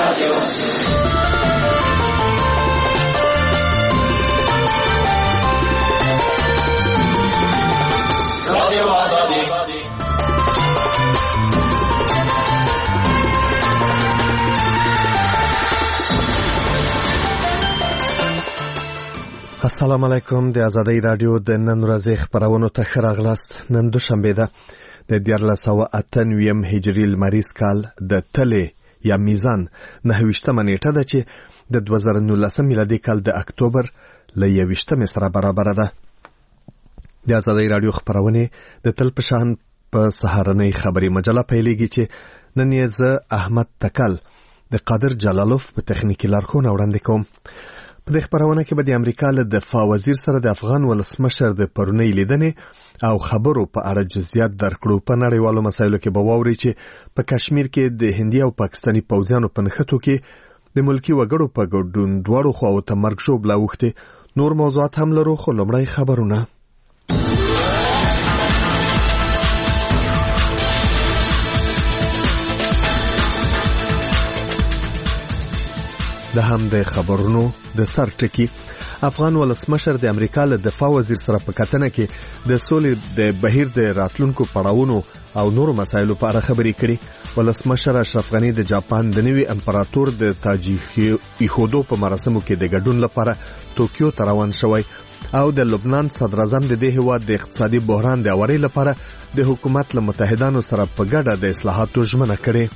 رادیو آزادی. السلام علیکم. د آزادۍ رادیو د نن ورځې خبرونو ته ښه راغلاست. نن دوشنبه ده د 1498 هجري لمریز کال د تلې یا میزان 29مه نیټه ده چې د 2019 میلادي کال د اکتوبر له 21 سره برابر ده. د آزادۍ رادیو خبرونه د تل په شان په سهارنۍ خبري مجله پیلېږي چې نن یې زه احمد تکل د قادر جلالوف په تخنیکی لارښوونه وړاندې کوم. په دې خبرونه کې به د امریکا له دفاع وزیر سره د افغان ولسمشر د پرونی لیدنې او خبرو په اړه جزئیات درکړو. په نړیوالو مسایلو کې به واوري چې په کشمیر کې د هندي او پاکستاني پوځیانو په نښتو کې د ملکی وګړو په ګډون دواړو خواو ته مرګ ژوبله اوښتې. نور موضوعات هم لرو خو لومړی خبرونه. د هم د خبرونو د سر ټکی. افغان ولسمشر د امریکا له دفاع وزیر سره په کتنه کې د سولې د بهیر د راتلونکو پړاوونو او نورو مسایلو په اړه خبرې کړې. ولسمشر اشرف غنی د جاپان د نوي امپراتور د تاج ایښودو په مراسمو کې د ګډون لپاره توکیو ته روان شوی او د لبنان صدر اعظم د دې هیواد د اقتصادي بحران د اوري لپاره د حکومت له متحدانو سره په ګډه د اصلاحاتو ژمنه کړې.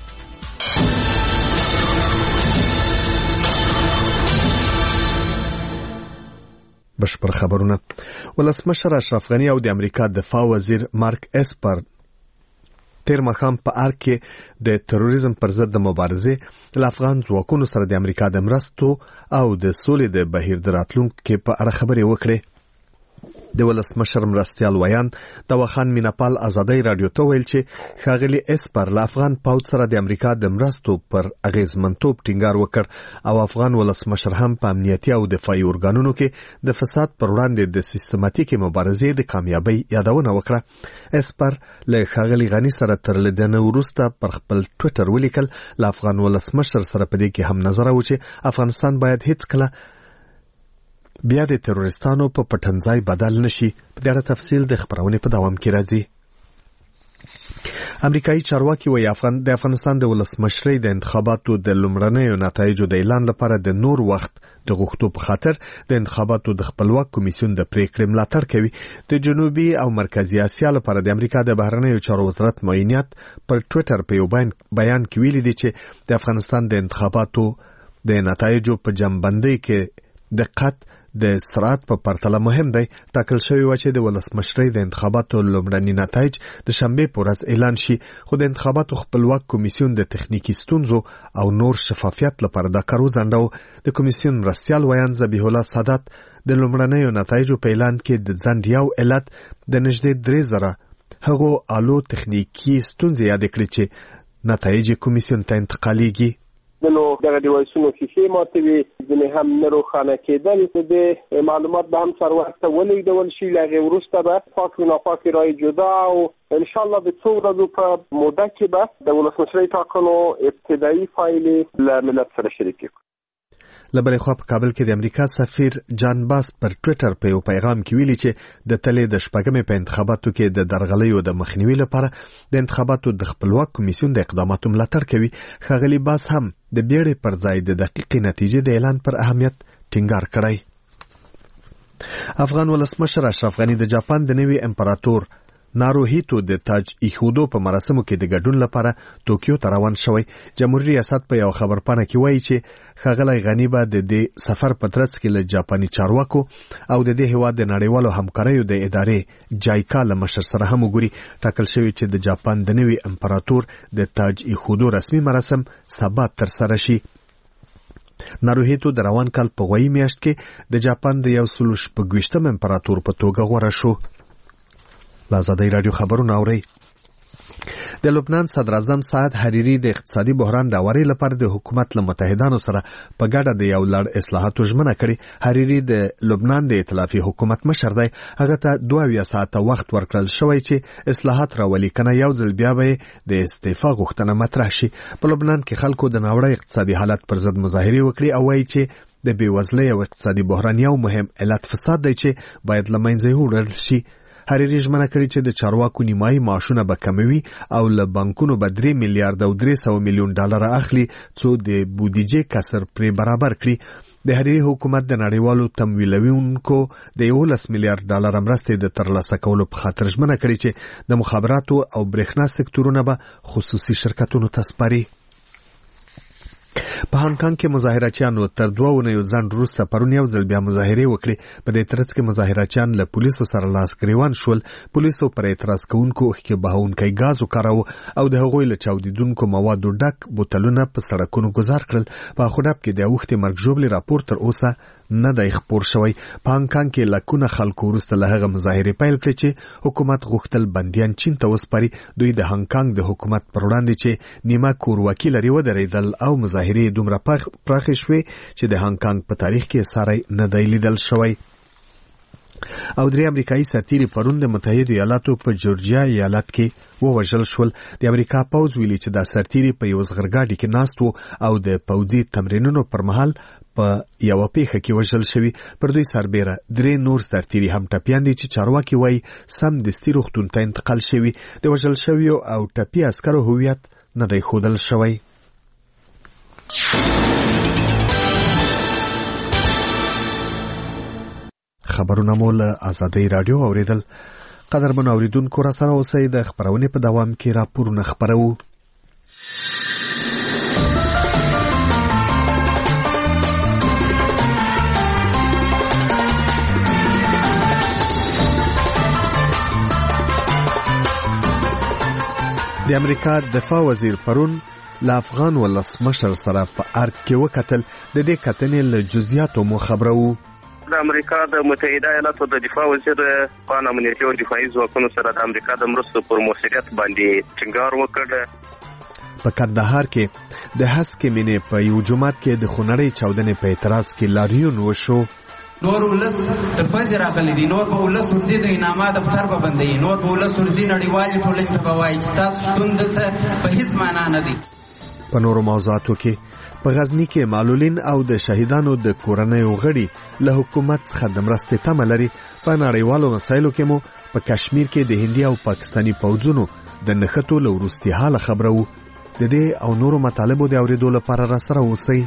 بشپړ خبرونه. ولسمشر اشرف غنی او د امریکا دفاع وزیر مارک اسپر تیر مخام په ارګ کې د تروریزم پر ضد د مبارزې له افغان ځواکونو سره د امریکا د مرستو او د سولې د بهیر د راتلونکو په اړه خبرې وکړې. د ولسمشر مرستیال ویان توخان میناپال آزادۍ رادیو ته ویل چې ښاغلي اسپر له افغان پوځ سره د امریکا د مرستو پر اغیزمنتوب ټینګار وکړ او افغان ولسمشر هم په امنیتي او دفاعي ارګانونو کې د فساد پر وړاندې د سیستماتیکي مبارزې د کامیابی یادونه وکړه. اسپر له ښاغلي غنی سره تر لیدنې وروسته پر خپل ټویټر ولیکل له افغان ولسمشر سره په دې کې هم نظر و چې افغانستان باید هیڅ کله بیا د تروریستانو په پټنځای بدل نشي. په دې تفصیل د خبرونې په دوام کې راځي. امریکایي چارواکي وايي د افغانستان د ولسمشرۍ د انتخاباتو د لومړنیو نتایجو د اعلان لپاره د نور وخت د غوښتو په خاطر د انتخاباتو د خپلواک کمیسیون د پریکړې ملاتړ کوي. د جنوبي او مرکزی اسیا لپاره د امریکا د بهرنیو چارو وزارت معاینات پر ټویټر په یو بیان کې ویلي دي چې د افغانستان د انتخاباتو د نتایجو په جمعبندۍ کې دقت د سرعت په پرتله مهم دی. ټاکل شوی و چې د ولسمشرۍ د انتخاباتو لومړني نتایج د شنبه په ورځ اعلان شي، خو د انتخاباتو خپلواک کمیسیون د تخنیکی ستونزو او نور شفافیت لپاره دا کار وځنډاو. د کمیسیون مرستیال ویان ذبیح الله سادات د لومړنیو نتایجو په اعلان کې د ځنډ یو علت د نږدې 3000 هغو آلو تخنیکی ستونزې یاد کړې چې نتایج کمیسیون ته انتقالیږي. نو دغه ډیوایسونو شیشې ماتوي، ځینې هم نه روښانه کېدل. د معلومات به هم سر وخت ولېږدول شي، له هغې وروسته به پاک و ناپاکې رایې جدا او انشاءالله د څو ورځو په موده کې به د ولسمشرۍ ټاکنو ابتدایي پایلې له ملت سره شریکې کړو. له بلې خوا په کابل کې د امریکا سفیر جان باس پر ټویټر په یو پیغام کې ویلي چې د تلې د شپږمې په انتخاباتو کې د درغلیو د مخنیوي لپاره د انتخاباتو د خپلواک کمیسیون د اقداماتو ملاتړ کوي. ښاغلي باس هم د بیړې پر ځای د دقیقې نتیجې د اعلان پر اهمیت ټینګار کړی. افغان ولسمشر اشرف غنی د جاپان د نوي امپراتور ناروهیتو د تاج ایښودو په مراسمو کې د ګډون لپاره توکیو ته روان شوی. جمهوریت ریاست په یو خبرپاڼه کې وایي چې ښاغلی غنی به د دې سفر په ترڅ کې له جاپاني چارواکو او د دې هیواد د نړیوالو همکاریو د ادارې جایکا له مشر سره هم وګوري. ټاکل شوی چې د جاپان د نوي امپراتور د تاج ایښودو رسمي مراسم سبا ترسره شي. ناروهیتو د روان کال په غویي میاشت کې د جاپان د 126م امپراتور په توګه غوره شو. آزادۍ رادیو خبرونه اورئ. د لبنان صدر اعظم سعد حریری د اقتصادي بحران د اوري لپاره د حکومت له متحدانو سره په ګډه د یو لړ اصلاحاتو ژمنه کړې. حریری د لبنان د ائتلافي حکومت مشر دی. هغه ته 22 ساعته وخت ورکړل شوی چې اصلاحات راولي، کنه یو ځل بیا به د استعفا غوښتنه مطرح شي. په لبنان کې خلکو د ناوړه اقتصادي حالت پر ضد مظاهرې وکړي او وایي چې د بېوزلۍ او اقتصادي بحران یو مهم علت فساد دی چې باید له منځه یوړل شي. حریری ژمنه کړې چې د چارواکو نیمایي معاشونه به کموي او له بانکونو به 3 میلیارډ او 300 میلیون ډالر اخلي څو د بودیجې کسر پرې برابر کړي. د حریری حکومت د نړیوالو تمویلونکو د 11 میلیارډ ډالر مرستې د ترلاسه کولو په خاطر ژمنه کړې چې د مخابراتو او برېښنا سکتورونه به خصوصي شرکتونو ته سپاري. په هانګ کانګ کې مظاهرچیانو تر 2 اونیو ځنډ وروسته پرون یو ځل بیا مظاهرې وکړې. په دې ترڅ کې مظاهرچیان له پولیسو سره لاس ګریوان شول. پولیسو پر اعتراض کوونکو اوښکې بهونکی ګاز وکاراوه او د هغوی له چاودیدونکو موادو ډک بوتلونه په سړکونو ګذار کړل. په اخوډاب کې د اوښتې مرګ ژوبلې راپور تر اوسه نه دی خپور شوی. په هانګ کانګ کې لکونه خلکو وروسته له هغه مظاهرې پیل کړې چې حکومت غوښتل بندیان چین ته وسپاري. دوی د هانګ کانګ د حکومت پر وړاندې چې نیمه کورواکي لري ودرېدل او مظاهرې دومره پراخې شوې چې د هانګ کانګ په تاریخ کې ساری نه دی لیدل شوی. او 3 امریکایي سرتیري پرون د متحده ایالاتو په جورجیا ایالت کې ووژل شول. د امریکا پوځ ویلي چې دا سرتیري په یو زغرګاډي کې ناست وو او د پوځي تمرینونو پر مهال په یو پیښه کې وژل شوی. پر دوی سربېره 3 نور سرتیري هم ټپیان دي چې چارواکي وایي سم دستي روغتون ته انتقال شوی. د وژل شویو او ټپي عسکرو هویت نه دی ښودل شوی. خبرونه مو له آزادۍ رادیو اوریدل. قدرمن اوریدونکو را سره اوسئ. د خبرونې په دوام کې راپورونه خبرو. د امریکا دفاع وزیر پرون له افغان ولسمشر سره په ارګ کې وکتل. د دې کتنې له جزئیاتو مو خبرو. د امریکا د متحده ایالاتو د دفاع وزیر په امنیتي او دفاعي ځواکونو سره د امریکا د مرستو پر موثریت باندې ټینګار وکړ. په کندهار کې د هسکې مینې په یو جومات کې د خونړۍ چاودنې په اعتراض کې لاریون وشو. نور ولس د پځ راغلي دي، نور به ولس ورځي د انعامات په تر باندې، نور به ولس ورځي نړیوالې ټولنې ته وایي چې تاسو شتون دلته په هیڅ معنا نه دي. په نورو موضوعاتو کې په غزنی کې معلولین او د شهیدانو د کورنیو غړي له حکومت څخه د مرستې تمه لري. په نړیوالو مسایلو کې مو په کشمیر کې د هندي او پاکستاني پوځونو د نښتو له وروستي حاله خبرو. د دې او نورو مطالبو د اوریدو لپاره را سره اوسئ.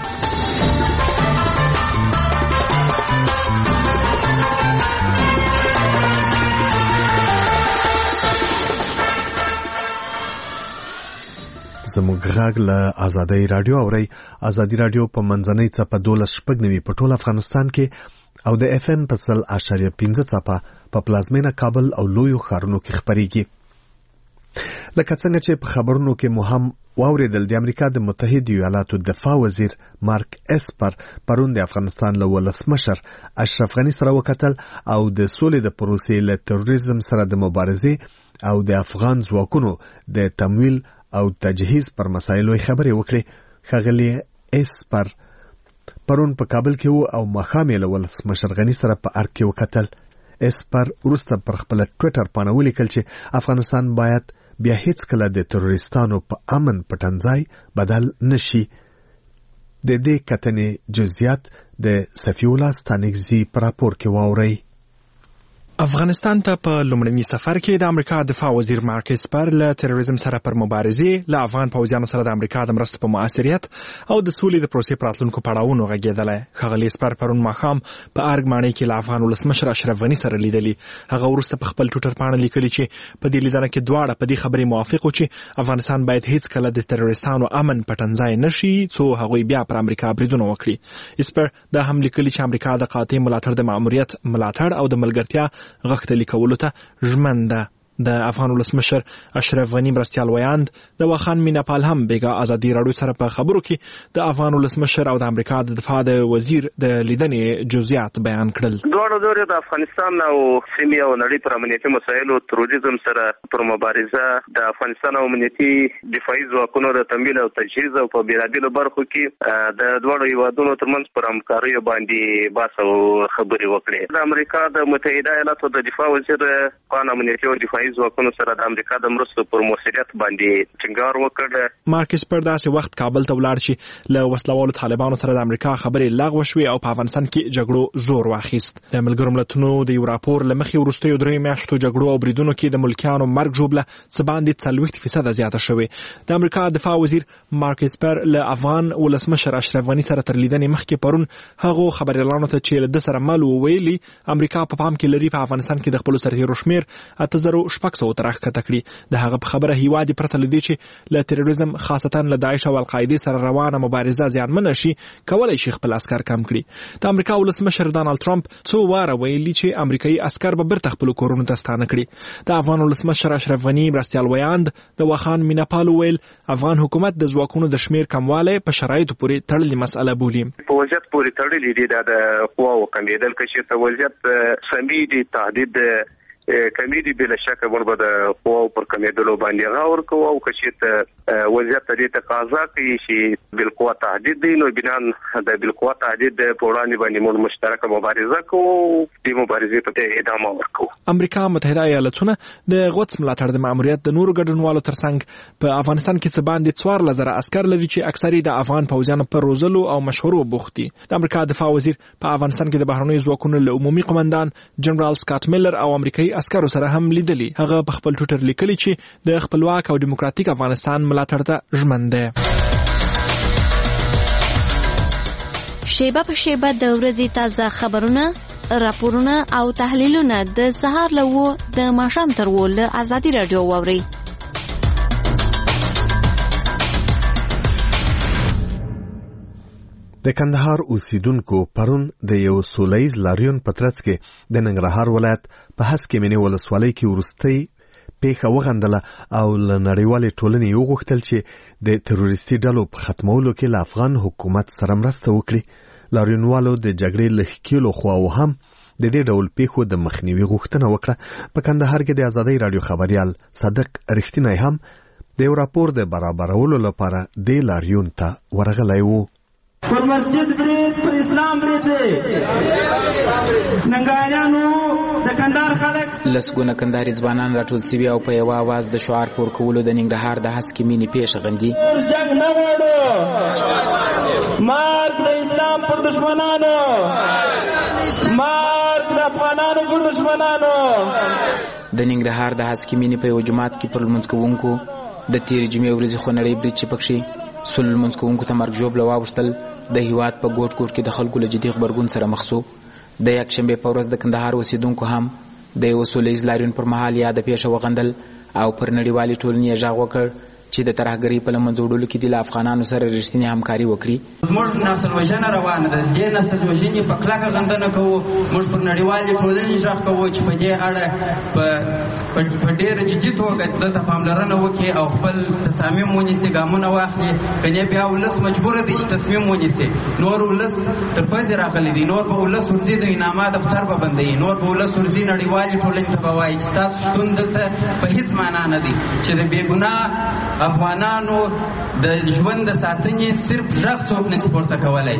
زموږ غږ له آزادۍ رادیو اورئ. آزادۍ رادیو په منځنۍ څپه 12.9 په ټول افغانستان کې او د اف ام په 100.5 څپه په پلازمینه کابل او لویو ښارونو کې خپرېږي. لکه څنګه چې په خبرونو کې مو هم واوریدل، د امریکا د متحده ایالاتو دفاع وزیر مارک اسپر پرون د افغانستان له ولسمشر اشرف غني سره وکتل او د سولې د پروسې له تروریزم سره د مبارزې او د افغان ځواکونو د تمویل او تجهیز پر مسایلو خبرې وکړي. ښاغلی اسپر پرون په کابل کې وو او ماښام یې له ولسمشر غني سره په ارګ کې وکتل. اسپر وروسته پر خپل ټویټر باندې ولیکل چې افغانستان باید بیا هیڅ کله د تروریستانو په امن پټنځای بدل نشي. د دې کتنې جزئیات د صفی الله ستانکزي په راپور کې واورئ. افغانستان ته په لومړني سفر کې د امریکا دفاع وزیر مارک اسپر له تروریزم سره پر مبارزې، له افغان پوځیانو سره د امریکا د مرستو په مؤثریت او د سولې د پروسې پر راتلونکو پړاوونو غږېدلی. ښاغلی اسپر پرون ماښام په ارګ ماڼۍ کې له افغان ولسمشر اشرف غني سره لیدلي. هغه وروسته په خپل ټویټر باندې لیکلي چې په دې لیدنه کې دواړه په دې خبرې موافق وو چې افغانستان باید هیڅ کله د تروریستانو امن پټنځای نشي څو هغوی بیا پر امریکا بریدونه وکړي. اسپر دا هم لیکلي چې امریکا د قاطع ملاتړ د ماموریت ملاتړ او د ملګرتیا غښتلي کولو ته ژمن ده. د افغان ولسمشر اشرف غنی مرستیال ویاند د واخان میناپال هم بیګا ازادي راډیو سره په خبرو کې د افغان ولسمشر او د امریکا د دفاع د وزیر د لیدنې جزئیات بیان کړل. دواړو دورې د افغانستان او سیمې او نړۍ پر امنیتي مسایلو تروریزم سره پر مبارزه د افغانستان امنیتي دفاعي ځواکونو د تمویل او تجهیز او په بیلابیلو برخو کې د دواړو هیوادونو ترمنځ پر همکاریو باندې بحث او خبرې وکړې. د امریکا د متحده ایالاتو د دفاع وزیر قان امنیتي او دفاعي ځواکونو سره د امریکا د مرستو پر موثریت باندې ټینګار وکړ. مارک اسپر داسې وخت کابل ته ولاړ چې له وسلوالو طالبانو سره د امریکا خبرې لغوه شوې او په افغانستان کې جګړو زور واخیست. د ملګرو ملتونو د یو راپور له مخې وروستیو 3 میاشتو جګړو او بریدونو کې د ملکیانو مرګ ژوبله څه باندې 40% زیاته شوې. د امریکا دفاع وزیر مارک اسپر له افغان ولسمشر اشرف غنی سره تر لیدنې مخکې پرون هغه خبريالانو ته چې د سره مل ویلي امریکا په پام کې لري په افغانستان کې د خپل سرتیرو شمیر 8600 ترخ کټکړي. د هغه په خبره هیواد پرته لدی چې له تروریزم خاصتا له داعش او القاعده سره روانه مبارزه زیانمن شي کولای شي خپل عسكر کم کړي. د امریکا ولسمشر ډانلډ ټرمپ څو واره ویلي چې امریکایي عسكر به برته خپل کورونو ته ستانه کړي. د افغان ولسمشر اشرف غنی مرستیال ویاند د واخان میناپال ویل افغان حکومت د ځواکونو د شمیر کمواله په شرایطو پورې تړلې مسأله بولي. په وضعیت پورې تړلې دي د قواو کمیدل کې چې وضعیت سمي دي تهدید کمیدي بلا شک باندې د قواو پر کمیدلو باندې غور کوو او چې وضعیت دې تقاضا کوي چې بالقوا تهدید دي نو بنان د بالقوا تهدید په وړاندې باندې موږ مشترکه مبارزه کوو د مبارزې ته ادامه ورکوو. امریکا متحده ایالاتونه د غوڅ ملاتړ د ماموریت د نورو ګډونوالو ترڅنګ په افغانستان کې څه باندې 4000 عسكر لري چې اکثري د افغان پوځیانو پر روزلو او مشورو بوخت دي. د امریکا دفاع وزیر په افغانستان کې د بهرنیو ځواکونو له عمومي قومندان جنرال سکاټ میلر او امریکایي عسکرو سره هم لیدلی. هغه په خپل ټویټر لیکلی چې د خپلواک او دیموکراتیک افغانستان ملاتړ ته ژمن دی. شیبه په شیبه د ورځې تازه خبرونه، راپورونه او تحلیلونه د سهار له 9 د ماښام تر 10 له ازادي راډیو واورئ. د کندهار اوسیدونکو پرون د یو سولهییز لاریون په ترڅ کې د ننګرهار ولایت په هسکې مینې ولسوالۍ کې وروستۍ پیښه وغندله او له نړیوالې ټولنې یې وغوښتل چې د تروریستي ډلو په ختمولو کې له افغان حکومت سره مرسته وکړي. لاریونوالو د جګړې له ښکېلو خواوو هم د دې ډول پیښو د مخنیوي غوښتنه وکړه. په کندهار کې د ازادۍ راډیو خبريال صادق رښتینی هم د یو راپور د برابرولو لپاره د لاریون ته ورغلی و. پر مسجد برید پر اسلام برید دی. ننګایانو د کندهار خلک لسګونه کندهاري ځوانان راټول سوي او په یو आवाज د شعار پور کولو د ننګرهار د هسکې مینې پیښه غندي. جنگ نه غواړو، مرګ د اسلام پر دشمنانو، مرګ د افغانانو پر دشمنانو. د ننګرهار د هسکې مینې په یو جماعت کې پر لمونځ کوونکو د تېرې جمعې ورځې خونړی برید چې پکښې سل لمونځ کوونکو ته مرګ ژوبله واوښتل د هیواد په ګوټ ګوټ کې د خلکو له جدي غبرګون سره مخ شو. د یکشنبې په ورځ د کندهار اوسیدونکو هم د یو سولیز لاریون پر مهال یاده پیښه وغندل او پر نړیوالې ټولنې یې غږ وکړ چې د ترهګرۍ په له منځه وړلو کې د افغانانو سره رښتینې همکاري وکړي. موږ نسل وژنه روانه ده، دې نسل وژنې په کلکه غندنه کوو. موږ پر نړیوالې ټولنې غږ کوو چې په دې اړه په ډېره جدي توګه دته پاملرنه وکړي او خپل تصامیم ونیسي، ګامونه واخلي. کنې بیا ولس مجبور دی چې تصمیم ونیسي. نور ولس تر پځې راغلی دی، نور به ولس ورځي د انعامات دفتر به بندوي، نور به ولس ورځي نړیوالې ټولنې ته به وایي چې ستاسو شتون دلته په هېڅ معنا نه دی، چې د بېګناه افغانانو د ژوند د ساتنې صرف غږ څوک نشي پورته کولی.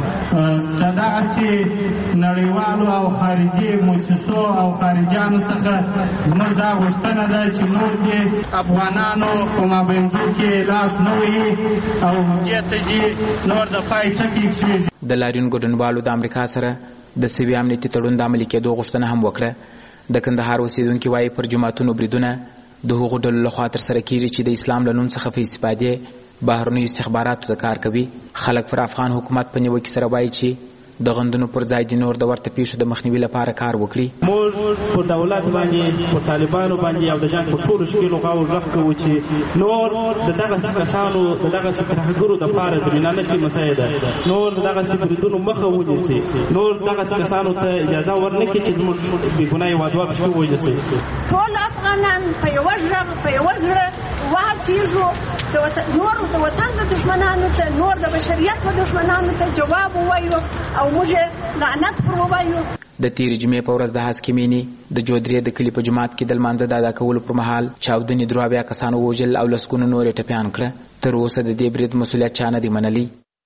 دغسې نړیوالو او خارجي مؤسسو او خارجیانو څخه زموږ دا غوښتنه ده چې نور دې افغانانو په مابینځو کې لاس نه وهي او دې ته چې نور د پای ټکي کښېږدي. د لاریون ګډونوالو د امریکا سره د سوي امنیتي تړون د عملي کېدو غوښتنه هم وکړه. د کندهار اوسیدونکي وایي پر جوماتونو بریدونه د هغو ډلو لخوا ترسره کیږي چې د اسلام له نوم څخه په استفادې بهرنیو استخباراتو ته کار کوي. خلک پر افغان حکومت په نیوکې سره وایي چې د غندونو پر ځای د نور د ورته پیښو د مخنیوي لپاره کار وکړي. موږ په دولت باندې په طالبانو باندې او د جنګ په ټولو شکلو غاړو غږ کوو چې نور د دغه کسانو د دغه ترهګرو د پاره زمینه نشي مساعده، نور دغه بریدونو مخه ونیسي، نور دغه کسانو ته اجازه ورنکړي چې زموږ بې ګناه هېوادوال پکې ووژل. ټول افغانان په یوه غږ په یوه زړه وهڅېږو، نور د وطن د دښمنانو ته، نور د بشریت په دښمنانو ته جواب ووایو او موږ لعنت پر ووایو. د تیرې جمعې په ورځ د هسکې مینې د جودرې د کلي په جومات کې د لمانځه د ادا کولو پر مهال چاودنې 83 کسانو ووژل او لسګونه نور یې ټپیان کړه. تر اوسه د دې برید مسؤلیت چا نه دی منلی.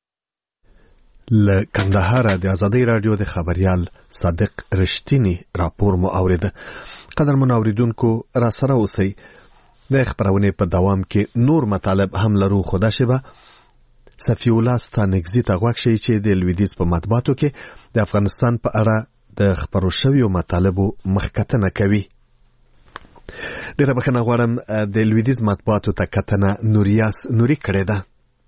له کندهاره د ازادۍ راډیو د خبریال صادق رښتینی راپور مو اورېده. قدرمن اوریدونکو را سره اوسئ. د خبرونې په دوام کې نور مطالب هم لرو، خو دا شیبه صفی الله ستانکزي ته غوږ شئ چې د لویدیځ په مطبوعاتو کې د افغانستان په اړه د خبرو شویو مطالبو مخکتنه کوي. ډیره بخښنه غواړم، د لویدیځ مطبوعاتو ته کتنه نوریاس نوري کړې ده.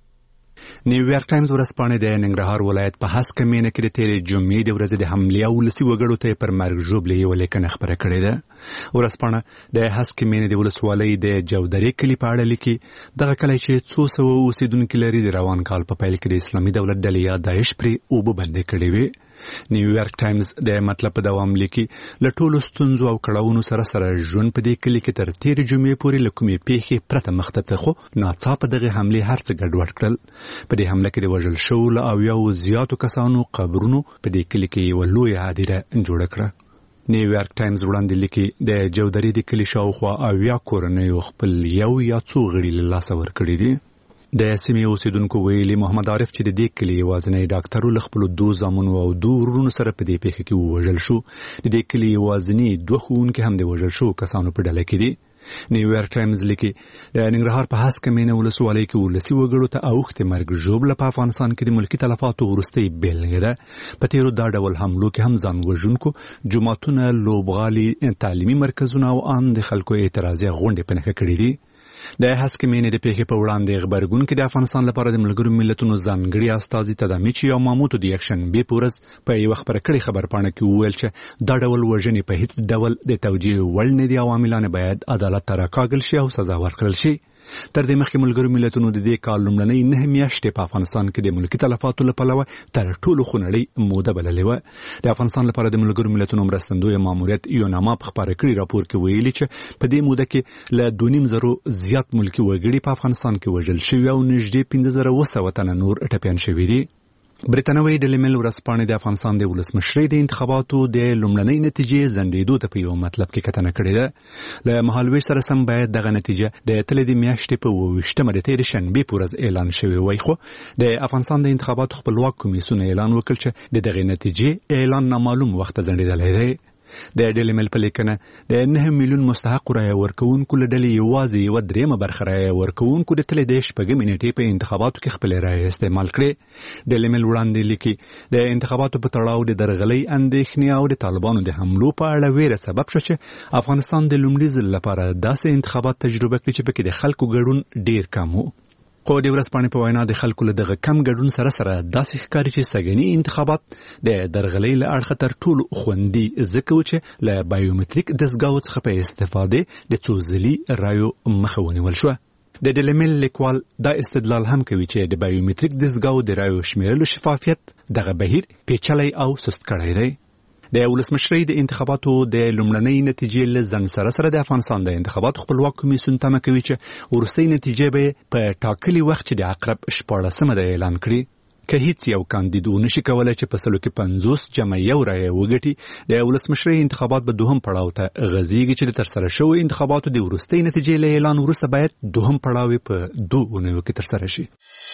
نیویارک ټایمز ورځپاڼه د ننګرهار ولایت په هسکه مینه کې د تیرې جمعې د ورځې د حملې او ولسي وګړو ته پر مرګ ژوبلې یوه لیکنه خپره کړې ده. ورځپاڼه د هسکه مینه د ولسوالۍ د جودرې کلي په اړه لیکي. دغه کلی چې 200 اوسېدونکي لري د روان کال په پیل کې د اسلامي دولت ډلې یا داعش پرې اوبه بندې کړې وې. نیویارک ټایمز د مطلب په دوام لیکي له ټولو ستونزو او کړاوونو سره ژوند په دې کلي کې تر تیرې جمعې پورې له کومې پیښې پرته مخته ته، خو ناڅاپه دغه حملې هر څه ګډوډ کړل. په دې حمله کې د وژل شوو له 80 زیاتو کسانو قبرونو په دې کلي کې یوه لویه هدیره جوړه کړه. نیویارک ټایمز وړاندې لیکي د جودرې د کلي شاوخوا 80 کورنیو خپل یو یا څو غړي له لاسه ورکړي دي. د سیمې اوسېدونکو ویلي محمد عارف چې د دې کلي یوازینی ډاکټر له خپلو 2 زامنو او 2 ورونو سره په دې پیښه کې ووژل شو. د دې کلي یوازینی 2 ښوونکي هم د وژل شوو کسانو په ډله کې دي. نیویارک ټایمز لیکي د ننګرهار په هسکه مینه ولسوالۍ کې ولسي وګړو ته اوښتې مرګ ژوبله په افغانستان کې د ملکي تلفاتو وروستۍ بیلګه ده. په تیرو دا ډول حملو کې هم ځان وژونکو جوماتونه، لوبغالي، تعلیمي مرکزونه او ان د خلکو اعتراضي غونډې په نښه کړي دي. د هسکه مینې د پیښې په وړاندې غبرګون کې د افغانستان لپاره د ملګرو ملتونو ځانګړي استازي تدامیچي او ماموتو د یکشنبې په ورځ په یوه خبره کړې خبرپاڼه کې وویل چې دا ډول وژنې په هیڅ ډول د توجیه وړ نه دي او عاملان باید عدالت ته راکاږل شي او سزا ورکړل شي. تر دې مخکې ملګرو ملتونو د دې کال لومړنۍ 9 میاشتې په افغانستان کې د ملکي تلفاتو له پلوه تر ټولو خونړۍ موده بللې وه. د افغانستان لپاره د ملګرو ملتونو مرستندوی ماموریت یوناما په خپاره کړي راپور کې ویلي چې په دې موده کې له 2.5 زیات ملکي وګړي په افغانستان کې وژل شوي او نږدې 15,200 تنه نور ټپیان شوي دي. برتانوي ډیلی میل ورځپاڼې د افغانستان د ولسمشرۍ د انتخاباتو د لومړنۍ نتیجې ځنډېدو ته په یو مطلب کې کتنه کړې ده. له مهالوېش سره سم باید دغه نتیجه د تلې د میاشتې په 28مه د تېرې شنبې په ورځ اعلان شوې وای، خو د افغانستان د انتخاباتو خپلواک کمیسیون اعلان وکړ چې د دغې نتیجې اعلان نامعلوم وخت ځنډېدلی دی. د ډیلی میل په لیکنه د 9 میلیون مستحق رایه ورکوونکو له ډلې یوازې 1/3 برخه رایه ورکوونکو د تلې د 6 نیټې په انتخاباتو کې خپلې رایې استعمال کړې. ډیلی میل وړاندې لیکي د انتخاباتو په تړاو د درغلۍ اندېښنې او د طالبانو د حملو په اړه ویره سبب شو چې افغانستان د لومړي ځل لپاره داسې انتخابات تجربه کړي چې پکې د خلکو ګډون ډیر کم و. خو د ورځپاڼې په وینا د خلکو له دغه کم ګډون سره داسې ښکاري چې سږني انتخابات د درغلۍ له اړخه تر ټولو خوندي ځکه چې له بایومتریک دستګاو څخه په استفادې د څو ځلي رایو مخه ونیول شوه. د ډیلی میل لیکوال دا استدلال هم کوي چې د بایومتریک دستګاو د رایو شمیرلو شفافیت دغه بهیر پیچلی او سست کړی دی. د ولسمشرۍ د انتخاباتو د لومړنۍ نتیجې له ځنډ سره د افغانستان د انتخاباتو خپلواک کمیسیون تمه کوي چې وروستۍ نتیجې به په ټاکلي وخت چې د عقرب 14مه د اعلان کړي. که هیڅ یو کاندید ونشي کولی چې په 150 رایه وګټي، د ولسمشرۍ انتخابات به دوهم پړاو ته غځېږي چې د ترسره شوو انتخاباتو د وروستۍ نتیجې له اعلان وروسته باید دوهم پړاو په 2 اونیو کې ترسره شي.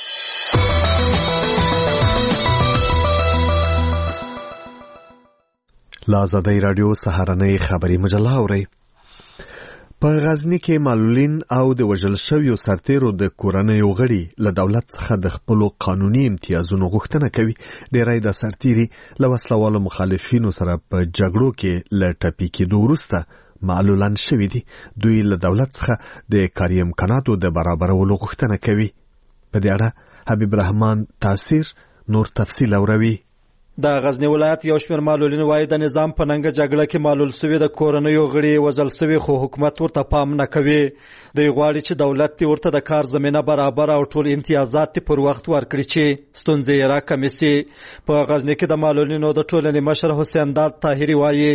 لا ازادۍ راډیو سهارنۍ خبري مجله اورئ. په غزني کې معلولین او د وژل شویو سرتیرو د کورنیو غړي له دولت څخه د خپلو قانوني امتیازونو غوښتنه کوي. ډېری د سرتیري له وسلوالو مخالفینو سره په جګړو کې له ټپي کېدو وروسته معلولان شوي دي. دوی له دولت څخه د کاري امکاناتو د برابرولو غوښتنه کوي. په دې اړه حبیب رحمان تاثیر نور تفصیل اوروي. د غزنی ولایت یو شمېر معلولین وایي د نظام په ننګه جګړه کې معلول سوي د کورنیو غړي وژل سوي خو حکومت ورته پام نه کوي. دوی غواړي چې دولت دې ورته د کار زمینه برابر او ټول امتیازات دې پر وخت ورکړي چې ستونزې یې راکمې سي. په غزنی کې د معلولینو د ټولنې مشر حسین داد طاهري وایي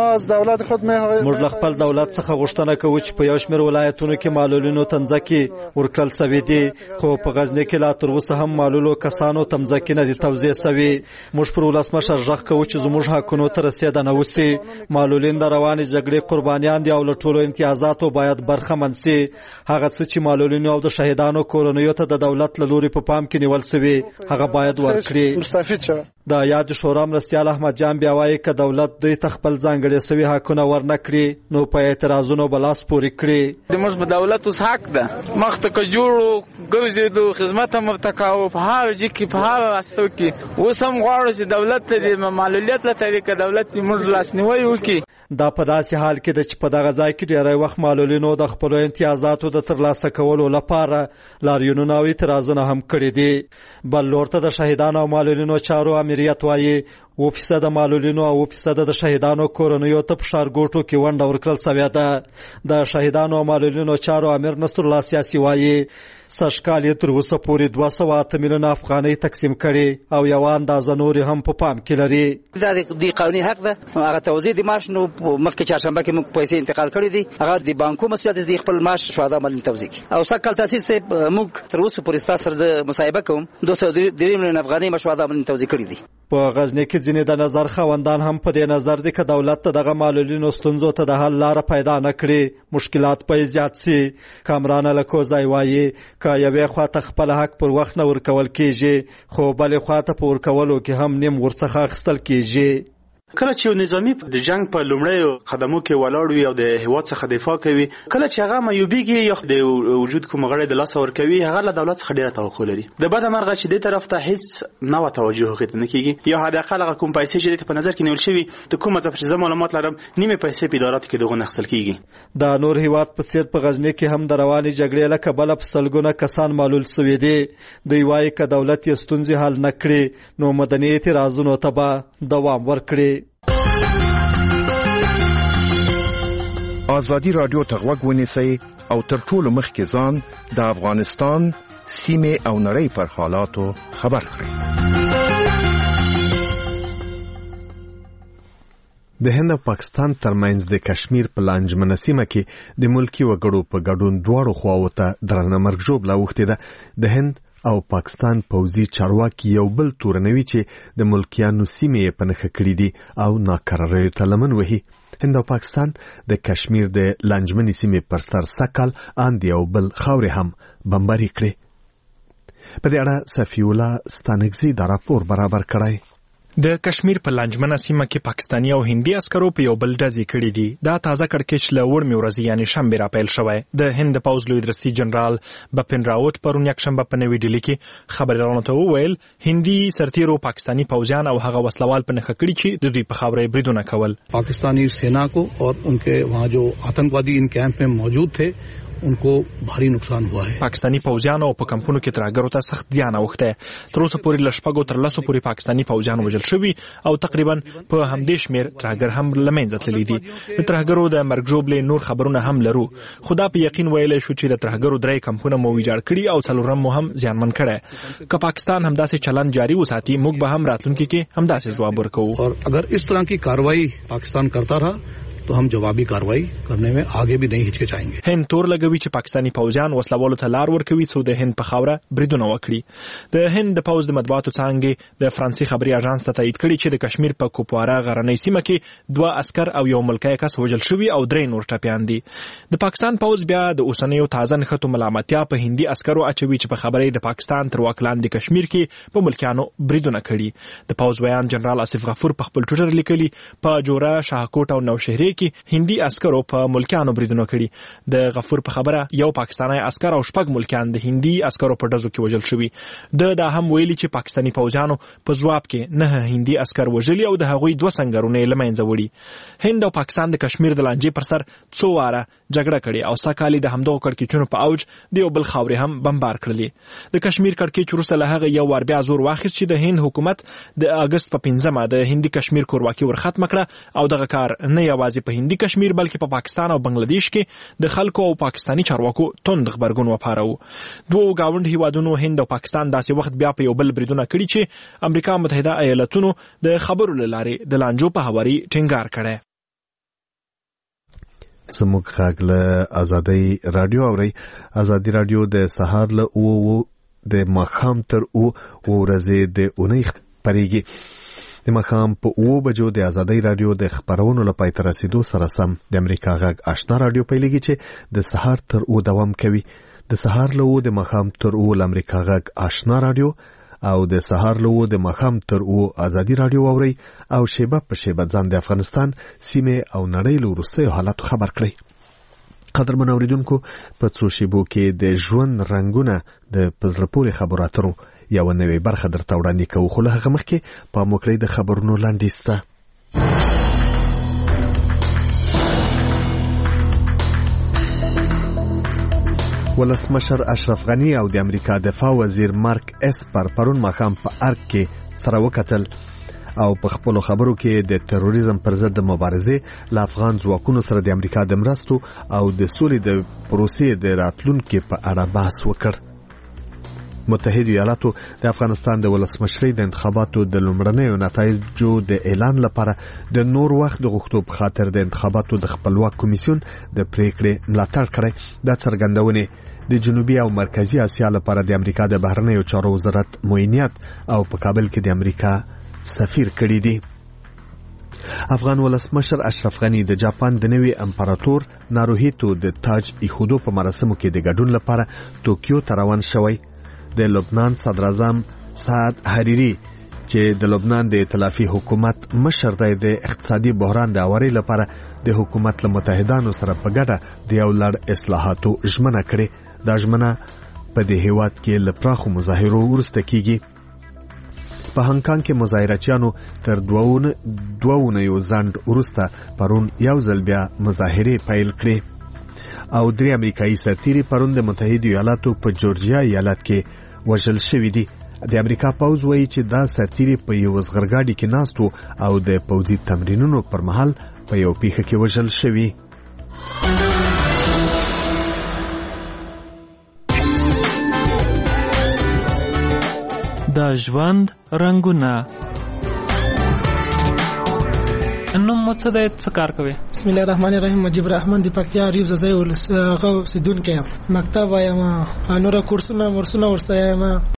موږ له خپل دولت څخه غوښتنه کوو چې په یو شمېر ولایتونو کې معلولینو ته مځکې ورکړل سوي دي خو په غزنی کې لا تر اوسه هم معلولو کسانو ته مځکې نه دي توزیع سوي. موږ پر ولسمشر غږ کوو چې زموږ حقونو ته رسېدنه وسي. معلولین د روانې جګړې قربانیان دي او له ټولو امتیازاتو باید برخمن سي. هغه څه چې معلولینو او د شهیدانو کورنیو ته د دولت له لوري په پام کې نیول سوي هغه باید ورکړي. د یاد شورا مرستیال احمد جان بیا وایي که دولت دوی ته خپل ځانګړي سوي حقونه ورنه کړي نو په اعتراضونو به لاس پورې کړي. زموږ په دولت اوس حق ده مخته که جوړو ګرځېدو خدمت هم ورته کوو په هغه ځای کې په هغه استو کې. اوس هم غواړو چې دولت ته د معلولیت له طریقه دولت موږ لاسنیوی وکړي. دا په داسې حال کې ده چې په دغه ځای کې ډېری وخت معلولینو د خپلو امتیازاتو د ترلاسه کولو لپاره لاریونونه او اعتراضونه هم کړي دي. بل لور ته د شهیدانو او معلولینو چارو امریت وایي 2% معلولینو او 2% د شهیدانو کورنیو ته په ښارګوټو کې ونډه ورکړل سوې ده. د شهیدانو او معلولینو چارو امیر نصرالله سیاسي وایي سږکال یې تر اوسه پورې 208 میلیونه افغانۍ تقسیم کړي او یوه اندازه نورې هم په پام کې لري. دا د قانوني حق ده. هغه توزیع د معاش نو مخکې چهارشنبه کې موږ پیسې انتقال کړي دي. هغه د بانکو مسؤلیت دی خپل معاش شهدا باندې توزیع کړي او سږکال تاسیس موږ تر اوسه پورې تاسو سره مصاحبه کوم 203 میلیونه افغانۍ مشهدا باندې توزیع کړي دي. په غزنی کې ځینې د نظر خوندان هم په دې نظر دي که دولت ته دغه معلولینو ستونزو ته د حل لاره پیدا نه کړي مشکلات به زیات سي. کامران لکوزای وایي که یوې خواته خپل حق پر وخت نه ورکول کیږي خو بلې خواته په ورکولو کې هم نیم ورڅخه اخیستل کیږي. کله چې یو نظامی د جنگ په لومړیو قدمو کې ولاړ وي او د هیواد څخه دفاع کوي کله چې هغه معیوبیږي یا د وجود کوم غړی د لاس ورکوي هغه له دولت څخه ډیره توقع لري. د بده مرغه چې دې طرف ته هیڅ نوه توجه هغې ته نه کیږي یا حداقل هغه کوم پیسې چې دې په نظر کې نیول شوي د کومه ځای چې زه معلومات لرم نیمې پیسې په اداراتو کې د هغو نه اخیستل کیږي. د نور هیواد په څېر په غزني کې هم د روانې جګړې له کبله په سلګونه کسان معلول سوي دي. دوی وایي که دولت یې ستونزې حل نه کړي نو مدني اعتراضونو ته به دوام ورکړي. آزادی رادیو ته غوږ ونیسئ او تر ټولو مخکې ځان د افغانستان سیمې او نړۍ پر حالاتو خبر کړئ. د هند او پاکستان ترمنځ د کشمیر په لانجمنه سیمه کې د ملکی وګړو په ګډون دواړو خواوو ته درنه مرګ ژوبله اوښتې ده. د هند او پاکستان پوځي چارواکي یو بل تورنوي چې د ملکیانو سیمې یې په نښه کړي دي او ناکراریو ته لمن وهي. هند او پاکستان د کشمیر د لانجمنې سیمې پر سر سږکال ان د یو بل خاورې هم بمباري کړې. په دې اړه صفي الله ستانکزي دا راپور برابر کړی. د کشمیر په لانجمنه سیمه کې پاکستاني او هندي عسکرو په یو بل ډزې کړي دي. دا تازه کړکېچ له وړمې ورځې یعنې شنبې راپیل شوی. د هند د پوځ لوی درستي جنرال بپن راوت پرون یکشنبه په نوې ډیلي کې خبریالانو ته وویل هندي سرتیرو پاکستاني پوځیان او هغه وسلوال په نښه کړي چې د دوی په خاوره یې بریدونه کول. پاکستانی सेना को और उनके वहाँ जो आतंकवादी इन कैंप में मौजूद थे उनको भारी नुकसान हुआ है. پاکستانی پوځیان او په کمپونو کې ترهګرو ته سخت زیان اوښتی. تر اوسه پورې له 6 تر 10 پورې پاکستانی پوځیان وژل شوي او تقریبا په همدې شمېر ترهګر هم له منځه تللي دي. د ترهګرو د مرګ ژوبلې نور خبرونه هم لرو خو دا په یقین ویلی شو چې د ترهګرو 3 کمپونه مو ویجاړ کړي او 4 مو هم زیانمن کړی. که پاکستان همداسې چلند جاري وساتي موږ به هم راتلونکي کې همداسې ځواب ورکوو. और अगर इस तरह की कार्रवाई पाकिस्तान करता रहा तो हम जवाबी कार्रवाई करने में आगे भी नहीं हिचकिचाएंगे. هند تور لګوي چې پاکستانی پوځیان وسلوالو ته لار ورکوي څو د هند په خاوره بریدونه وکړي. د هند د پوځ د مطبوعاتو څانګې د فرانسې خبري اژانس ته تایید کړي چې د کشمیر په کوپواره غرنۍ سیمه کې 2 عسكر او یو ملکی کس وژل شوي او 3 نور ټپیان دي. د پاکستان پوځ بیا د اوسنیو تازه نښتو ملامتیا په هندي عسکرو اچوي چې په خبرې د پاکستان تر واک لاندې کشمیر کې په ملکیانو بریدونه کړي. د پوځ ویان جنرال آصف غفور په خپل ټویټر لیکلي په جوړه شاهکوټ او نوشهرې کې هندي عسکرو په ملکانو بریدونه کړي. د غفور په خبره یو پاکستانی عسکر او 6 ملکان د هندي عسکرو په ډزو کې وژل شوي. دا هم ویلي چې پاکستانی پوځیانو په ځواب کې 9 هندي عسکر وژلي او د هغوی 2 سنگرونه له منځه وړي. هند او پاکستان د کشمیر د لانجې پر سر څو واره جګړه کړې او سکهالي د همدغو کړکېچونو په اوج د یو بل خاورې هم بمبار کړلې. د کشمیر کړکېچ وروسته له هغه یو وار بیا زور واخیست چې د هند حکومت د اګست په 5مه د هندي کشمیر کورواکي ورختم کړه او دغه کار نه یوازې په هندي کشمیر بلکې په پاکستان او بنگلاديش کې د خلکو او پاکستانی چارواکو توند خبرګون وپارو. دوه گاونډ هیوادونو هند او پاکستان داسې وخت بیا په یو بل بریدونه کړي چې امریکا متحده ایالاتونو د خبرو له لارې د لانجو په هواري ټینګار کړي. زموږ غږ له ازادي رادیو اوري. ازادي رادیو د سهار له او د ماښام تر او ورځې د اونۍ خپرېږي. د ماښام په 9 بجو د ازادي رادیو د خبرونو له پای ته رسیدو سره سم د امریکا غږ آشنا رادیو پیلېږي چې د سهار تر او دوام کوي. د سهار له او د ماښام تر او د امریکا غږ آشنا رادیو او د سهار له او د ماښام تر او ازادي رادیو اوري او شیبه په شیبه ځان د افغانستان سیمه او نړۍ له وروستیو حالاتو خبر کړئ. قدرمن اوریدونکو په څو شیبو کې د ژوند رنگونه د پزړه پورې خبرو اترو یو نوې برخه درته وړاندې کوو، خو له هغه مخکې پام وکړئ د خبرونو لاندې سته. ولسمشر اشرف غنی او د امریکا دفاع وزیر مارک اسپر پرون ماښام په ارګ کې سره وکتل او په خپلو خبرو کې د تروریزم پر ضد د مبارزې له افغان ځواکونو سره د امریکا د مرستو او د سولې د پروسې د راتلونکي په اړه بحث وکړ. متحده ایالاتو د افغانستان د ولسمشرۍ د انتخاباتو د لومړنیو نتایجو د اعلان لپاره د نور وخت د غوښتو په خاطر د انتخاباتو د خپلواک کمیسیون د پریکړې ملاتړ کړی. دا څرګندونې د جنوبي او مرکزی اسیا لپاره د امریکا د بهرنیو چارو وزارت معاونیت او په کابل کې د امریکا سفیر کړی دی. افغان ولسمشر اشرف غنی د جاپان د نوي امپراتور ناروهیتو د تاج ایښودو په مراسمو کې د ګډون لپاره ټوکیو ته روان شوی. د لبنان صدر اعظم سعد حریری چې د لبنان د ائتلافي حکومت مشر دی د اقتصادي بحران د اوري لپاره د حکومت له متحدانو سره په ګډه د یو لړ اصلاحاتو ژمنه کړې. دا ژمنه په دې هیواد کې له پراخو مظاهرو وروسته کیږي. په هانګ کې مظاهرچیانو تر دوه یو ځنډ وروسته پرون یو ځل بیا مظاهرې پیل کړې او 3 امریکایي سرتیري پرون د متحده ایالاتو په جورجیا ایالت کې وژل شوي دي. د امریکا پوځ وایي چې دا سرتیري په یو زغرګاډي کې ناستو او د پوځي تمرینونو پر مهال په یو پیښه کې وژل شوي. د ژوند رنگونه. نو مو څه د څه کار کوي؟ بسم الله الرحمن الرحیم. مجيب الرحمن د پکتیا ریو زای ول سیدون کې مکتب وایم، نور کورسونه ورسته یم.